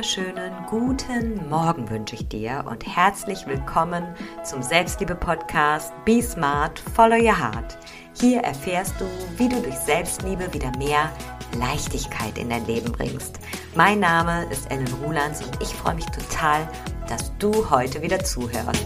wunderschönen guten Morgen wünsche ich dir und herzlich willkommen zum Selbstliebe-Podcast Be Smart, Follow Your Heart. Hier erfährst du, wie du durch Selbstliebe wieder mehr Leichtigkeit in dein Leben bringst. Mein Name ist Ellen Rulands und ich freue mich total, dass du heute wieder zuhörst.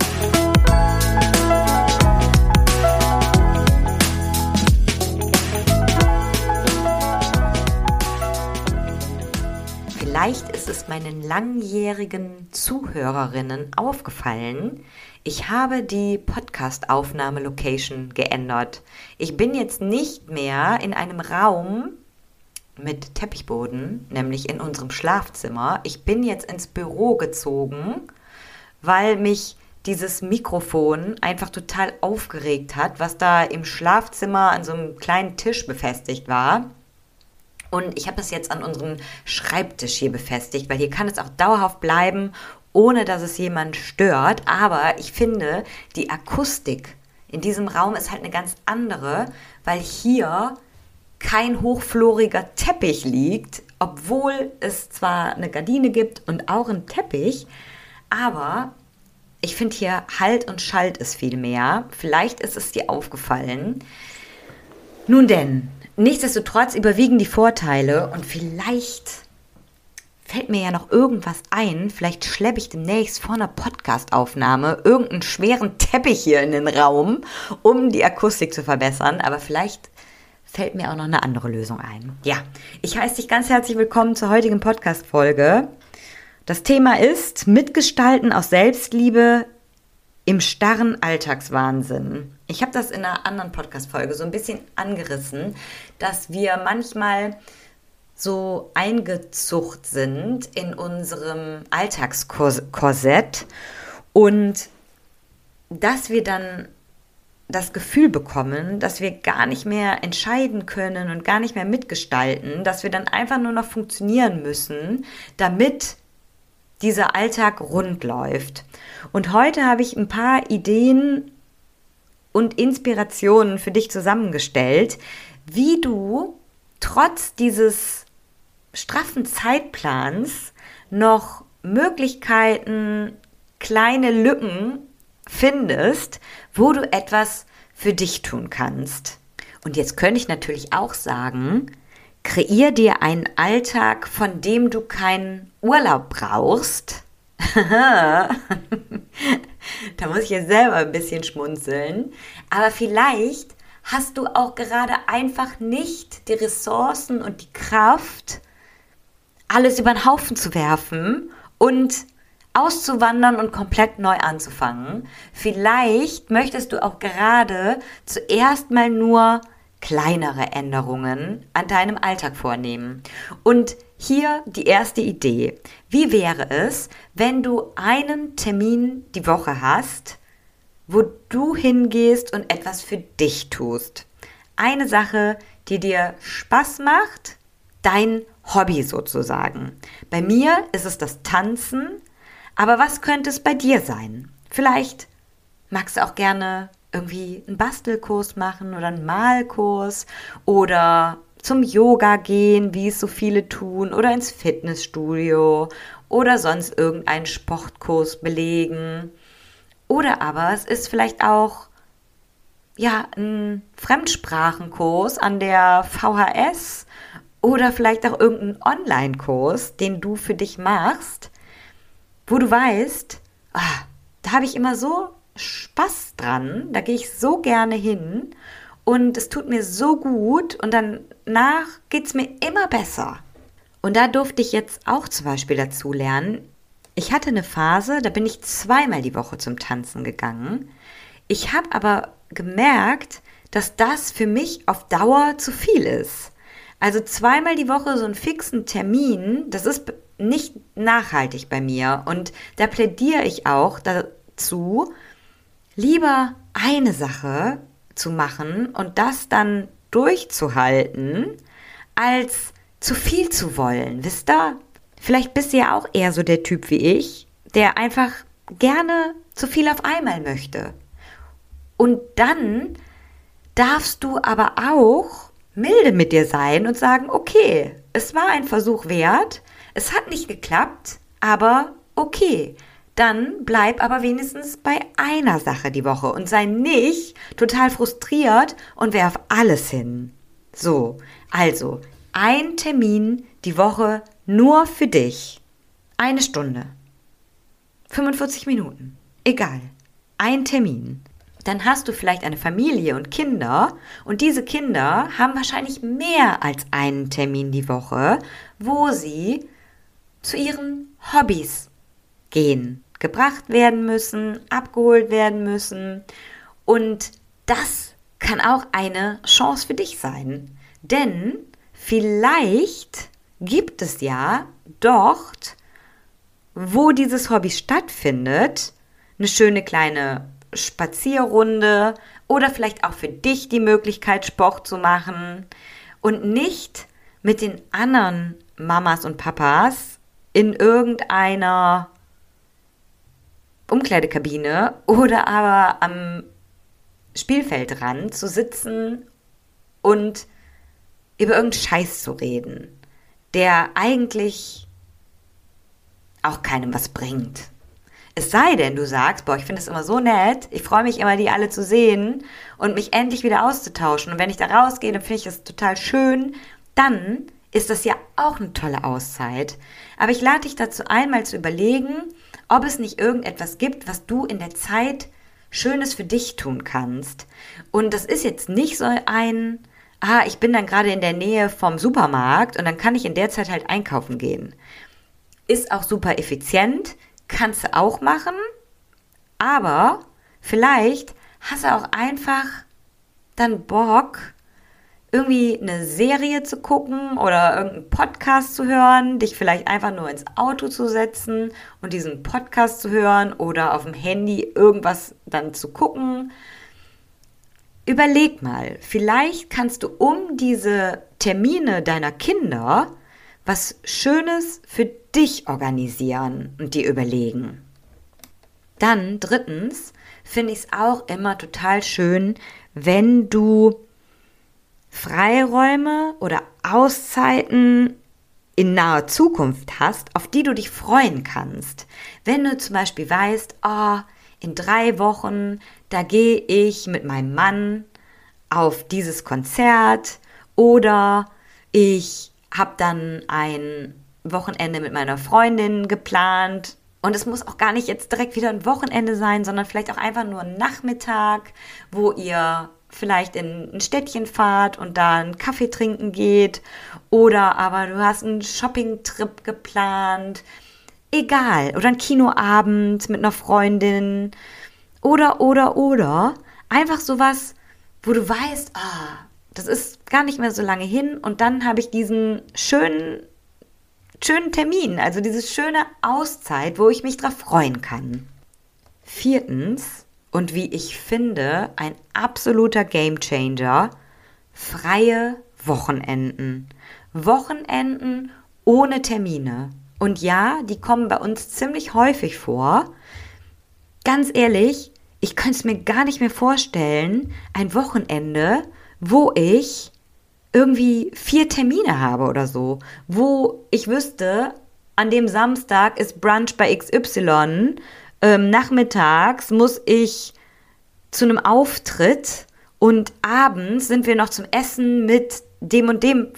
Vielleicht ist es meinen langjährigen Zuhörerinnen aufgefallen, ich habe die Podcast-Aufnahme-Location geändert. Ich bin jetzt nicht mehr in einem Raum mit Teppichboden, nämlich in unserem Schlafzimmer. Ich bin jetzt ins Büro gezogen, weil mich dieses Mikrofon einfach total aufgeregt hat, was da im Schlafzimmer an so einem kleinen Tisch befestigt war. Und ich habe das jetzt an unserem Schreibtisch hier befestigt, weil hier kann es auch dauerhaft bleiben, ohne dass es jemand stört. Aber ich finde, die Akustik in diesem Raum ist halt eine ganz andere, weil hier kein hochfloriger Teppich liegt, obwohl es zwar eine Gardine gibt und auch einen Teppich, aber ich finde hier Halt und Schalt ist viel mehr. Vielleicht ist es dir aufgefallen. Nun denn, nichtsdestotrotz überwiegen die Vorteile und vielleicht fällt mir ja noch irgendwas ein. Vielleicht schleppe ich demnächst vor einer Podcast-Aufnahme irgendeinen schweren Teppich hier in den Raum, um die Akustik zu verbessern. Aber vielleicht fällt mir auch noch eine andere Lösung ein. Ja, ich heiße dich ganz herzlich willkommen zur heutigen Podcast-Folge. Das Thema ist Mitgestalten aus Selbstliebe im starren Alltagswahnsinn. Ich habe das in einer anderen Podcast-Folge so ein bisschen angerissen, dass wir manchmal so eingezucht sind in unserem Alltagskorsett und dass wir dann das Gefühl bekommen, dass wir gar nicht mehr entscheiden können und gar nicht mehr mitgestalten, dass wir dann einfach nur noch funktionieren müssen, damit dieser Alltag rund läuft. Und heute habe ich ein paar Ideen und Inspirationen für dich zusammengestellt, wie du trotz dieses straffen Zeitplans noch Möglichkeiten, kleine Lücken findest, wo du etwas für dich tun kannst. Und jetzt könnte ich natürlich auch sagen, kreier dir einen Alltag, von dem du keinen Urlaub brauchst. Da muss ich jetzt selber ein bisschen schmunzeln. Aber vielleicht hast du auch gerade einfach nicht die Ressourcen und die Kraft, alles über den Haufen zu werfen und auszuwandern und komplett neu anzufangen. Vielleicht möchtest du auch gerade zuerst mal nur kleinere Änderungen an deinem Alltag vornehmen. Und hier die erste Idee. Wie wäre es, wenn du einen Termin die Woche hast, wo du hingehst und etwas für dich tust? Eine Sache, die dir Spaß macht, dein Hobby sozusagen. Bei mir ist es das Tanzen, aber was könnte es bei dir sein? Vielleicht magst du auch gerne irgendwie einen Bastelkurs machen oder einen Malkurs oder zum Yoga gehen, wie es so viele tun, oder ins Fitnessstudio oder sonst irgendeinen Sportkurs belegen. Oder aber es ist vielleicht auch ein Fremdsprachenkurs an der VHS oder vielleicht auch irgendein Online-Kurs, den du für dich machst, wo du weißt, da habe ich immer so Spaß dran, da gehe ich so gerne hin und es tut mir so gut und danach geht es mir immer besser. Und da durfte ich jetzt auch zum Beispiel dazu lernen. Ich hatte eine Phase, da bin ich 2-mal die Woche zum Tanzen gegangen. Ich habe aber gemerkt, dass das für mich auf Dauer zu viel ist. Also 2-mal die Woche so einen fixen Termin, das ist nicht nachhaltig bei mir. Und da plädiere ich auch dazu, lieber eine Sache zu machen und das dann durchzuhalten, als zu viel zu wollen. Wisst ihr? Vielleicht bist du ja auch eher so der Typ wie ich, der einfach gerne zu viel auf einmal möchte. Und dann darfst du aber auch milde mit dir sein und sagen, okay, es war ein Versuch wert, es hat nicht geklappt, Aber okay, dann bleib aber wenigstens bei einer Sache die Woche und sei nicht total frustriert und werf alles hin. So, also ein Termin die Woche nur für dich. 1 Stunde. 45 Minuten. Egal. Ein Termin. Dann hast du vielleicht eine Familie und Kinder und diese Kinder haben wahrscheinlich mehr als einen Termin die Woche, wo sie zu ihren Hobbys gehen, gebracht werden müssen, abgeholt werden müssen. Und das kann auch eine Chance für dich sein. Denn vielleicht gibt es ja dort, wo dieses Hobby stattfindet, eine schöne kleine Spazierrunde oder vielleicht auch für dich die Möglichkeit, Sport zu machen und nicht mit den anderen Mamas und Papas in irgendeiner Umkleidekabine oder aber am Spielfeldrand zu sitzen und über irgendeinen Scheiß zu reden, der eigentlich auch keinem was bringt. Es sei denn, du sagst, boah, ich finde es immer so nett, ich freue mich immer, die alle zu sehen und mich endlich wieder auszutauschen. Und wenn ich da rausgehe, dann finde ich das total schön, dann ist das ja auch eine tolle Auszeit. Aber ich lade dich dazu ein, mal zu überlegen, ob es nicht irgendetwas gibt, was du in der Zeit Schönes für dich tun kannst. Und das ist jetzt nicht so ich bin dann gerade in der Nähe vom Supermarkt und dann kann ich in der Zeit halt einkaufen gehen. Ist auch super effizient, kannst du auch machen, aber vielleicht hast du auch einfach dann Bock, irgendwie eine Serie zu gucken oder irgendeinen Podcast zu hören, dich vielleicht einfach nur ins Auto zu setzen und diesen Podcast zu hören oder auf dem Handy irgendwas dann zu gucken. Überleg mal, vielleicht kannst du um diese Termine deiner Kinder was Schönes für dich organisieren und dir überlegen. Dann 3. finde ich es auch immer total schön, wenn du Freiräume oder Auszeiten in naher Zukunft hast, auf die du dich freuen kannst. Wenn du zum Beispiel weißt, in 3 Wochen, da gehe ich mit meinem Mann auf dieses Konzert oder ich habe dann ein Wochenende mit meiner Freundin geplant und es muss auch gar nicht jetzt direkt wieder ein Wochenende sein, sondern vielleicht auch einfach nur ein Nachmittag, wo ihr vielleicht in ein Städtchen fahrt und da einen Kaffee trinken geht oder aber du hast einen Shopping-Trip geplant, egal, oder einen Kinoabend mit einer Freundin oder einfach sowas, wo du weißt, das ist gar nicht mehr so lange hin und dann habe ich diesen schönen Termin, also diese schöne Auszeit, wo ich mich drauf freuen kann. 4. und wie ich finde, ein absoluter Gamechanger, freie Wochenenden. Wochenenden ohne Termine. Und ja, die kommen bei uns ziemlich häufig vor. Ganz ehrlich, ich könnte es mir gar nicht mehr vorstellen, ein Wochenende, wo ich irgendwie 4 Termine habe oder so, wo ich wüsste, an dem Samstag ist Brunch bei XY, nachmittags muss ich zu einem Auftritt und abends sind wir noch zum Essen mit dem und dem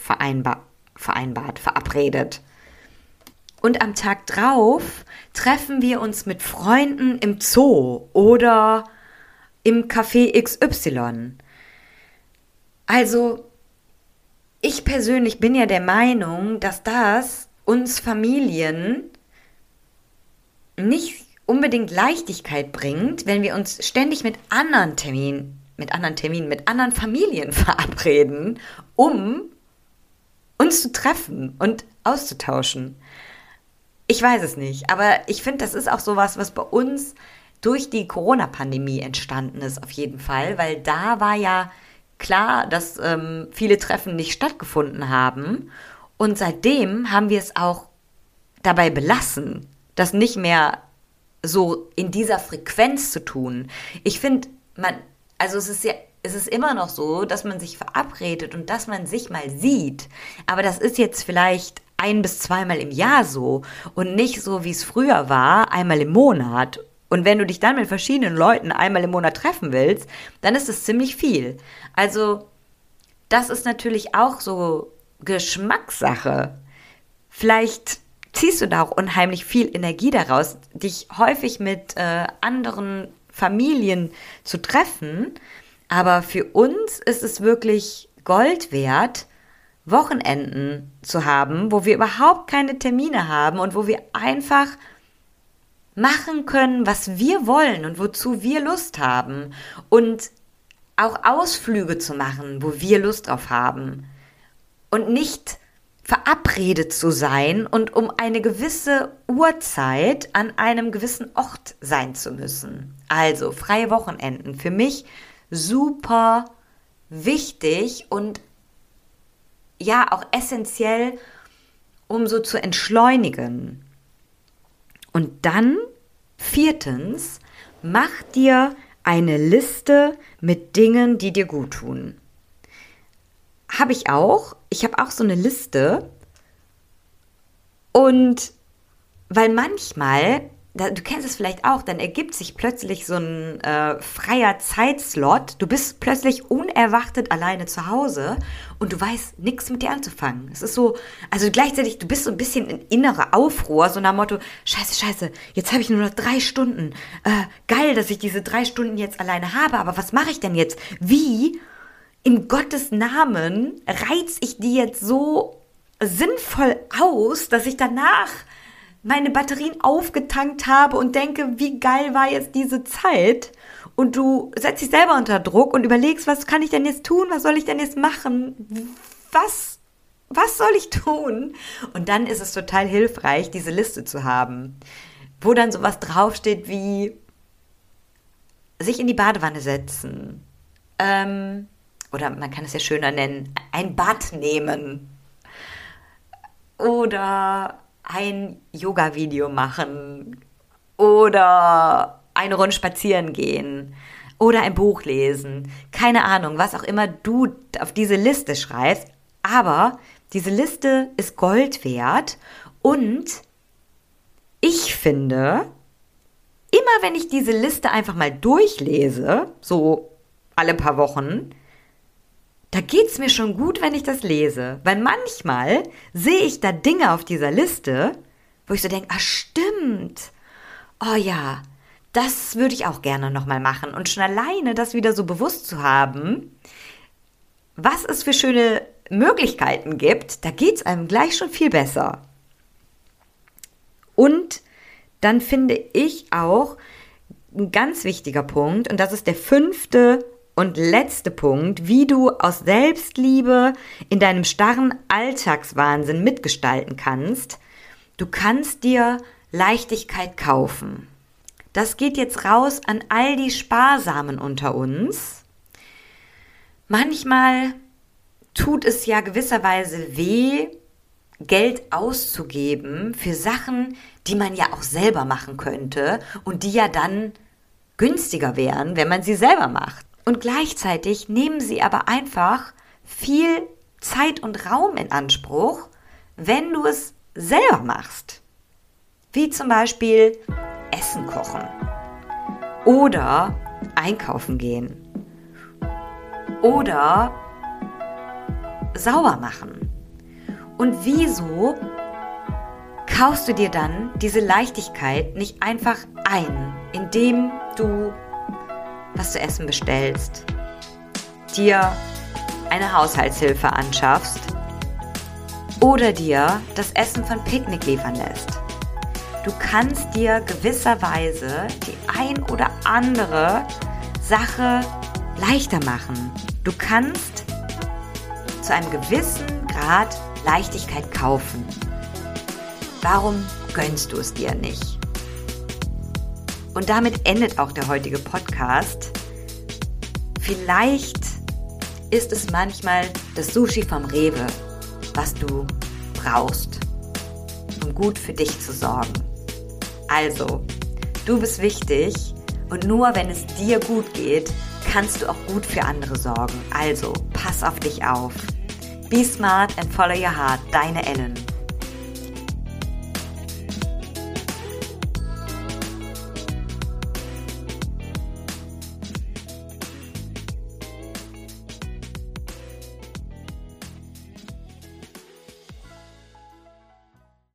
verabredet. Und am Tag drauf treffen wir uns mit Freunden im Zoo oder im Café XY. Also, ich persönlich bin ja der Meinung, dass das uns Familien nicht unbedingt Leichtigkeit bringt, wenn wir uns ständig mit anderen Familien verabreden, um uns zu treffen und auszutauschen. Ich weiß es nicht, aber ich finde, das ist auch sowas, was bei uns durch die Corona-Pandemie entstanden ist, auf jeden Fall, weil da war ja klar, dass viele Treffen nicht stattgefunden haben und seitdem haben wir es auch dabei belassen, das nicht mehr so in dieser Frequenz zu tun. Ich finde, es ist immer noch so, dass man sich verabredet und dass man sich mal sieht, aber das ist jetzt vielleicht 1- bis zweimal im Jahr so und nicht so, wie es früher war, einmal im Monat. Und wenn du dich dann mit verschiedenen Leuten einmal im Monat treffen willst, dann ist es ziemlich viel. Also das ist natürlich auch so Geschmackssache. Vielleicht ziehst du da auch unheimlich viel Energie daraus, dich häufig mit anderen Familien zu treffen. Aber für uns ist es wirklich Gold wert, Wochenenden zu haben, wo wir überhaupt keine Termine haben und wo wir einfach machen können, was wir wollen und wozu wir Lust haben. Und auch Ausflüge zu machen, wo wir Lust drauf haben. Und nicht verabredet zu sein und um eine gewisse Uhrzeit an einem gewissen Ort sein zu müssen. Also freie Wochenenden für mich super wichtig und ja auch essentiell, um so zu entschleunigen. Und dann 4. mach dir eine Liste mit Dingen, die dir gut tun. Habe ich auch. Ich habe auch so eine Liste. Und weil manchmal, du kennst es vielleicht auch, dann ergibt sich plötzlich so ein freier Zeitslot. Du bist plötzlich unerwartet alleine zu Hause und du weißt nichts mit dir anzufangen. Es ist so, also gleichzeitig, du bist so ein bisschen in innerer Aufruhr, so nach dem Motto, scheiße, jetzt habe ich nur noch 3 Stunden. Geil, dass ich diese 3 Stunden jetzt alleine habe, aber was mache ich denn jetzt? Wie, in Gottes Namen, reiz ich die jetzt so sinnvoll aus, dass ich danach meine Batterien aufgetankt habe und denke, wie geil war jetzt diese Zeit? Und du setzt dich selber unter Druck und überlegst, was kann ich denn jetzt tun? Was soll ich denn jetzt machen? Was soll ich tun? Und dann ist es total hilfreich, diese Liste zu haben, wo dann sowas draufsteht wie sich in die Badewanne setzen. Oder man kann es ja schöner nennen, ein Bad nehmen. Oder ein Yoga-Video machen oder eine Runde spazieren gehen oder ein Buch lesen. Keine Ahnung, was auch immer du auf diese Liste schreibst, aber diese Liste ist Gold wert und ich finde, immer wenn ich diese Liste einfach mal durchlese, so alle paar Wochen, da geht's mir schon gut, wenn ich das lese. Weil manchmal sehe ich da Dinge auf dieser Liste, wo ich so denke, stimmt. Oh ja, das würde ich auch gerne nochmal machen. Und schon alleine das wieder so bewusst zu haben, was es für schöne Möglichkeiten gibt, da geht's einem gleich schon viel besser. Und dann finde ich auch ein ganz wichtiger Punkt, und das ist der 5. und letzte Punkt, wie du aus Selbstliebe in deinem starren Alltagswahnsinn mitgestalten kannst. Du kannst dir Leichtigkeit kaufen. Das geht jetzt raus an all die Sparsamen unter uns. Manchmal tut es ja gewisserweise weh, Geld auszugeben für Sachen, die man ja auch selber machen könnte und die ja dann günstiger wären, wenn man sie selber macht. Und gleichzeitig nehmen sie aber einfach viel Zeit und Raum in Anspruch, wenn du es selber machst. Wie zum Beispiel Essen kochen oder einkaufen gehen oder sauber machen. Und wieso kaufst du dir dann diese Leichtigkeit nicht einfach ein, indem du was zu essen bestellst, dir eine Haushaltshilfe anschaffst oder dir das Essen von Picknick liefern lässt. Du kannst dir gewisserweise die ein oder andere Sache leichter machen. Du kannst zu einem gewissen Grad Leichtigkeit kaufen. Warum gönnst du es dir nicht? Und damit endet auch der heutige Podcast. Vielleicht ist es manchmal das Sushi vom Rewe, was du brauchst, um gut für dich zu sorgen. Also, du bist wichtig und nur wenn es dir gut geht, kannst du auch gut für andere sorgen. Also, pass auf dich auf. Be smart and follow your heart. Deine Ellen.